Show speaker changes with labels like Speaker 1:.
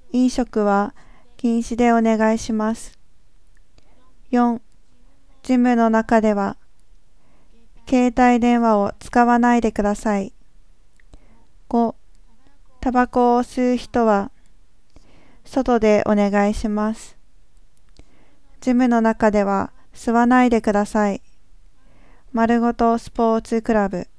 Speaker 1: 飲食は禁止でお願いします。4、ジムの中では携帯電話を使わないでください。5、タバコを吸う人は外でお願いします。ジムの中では吸わないでください。丸ごとスポーツクラブ。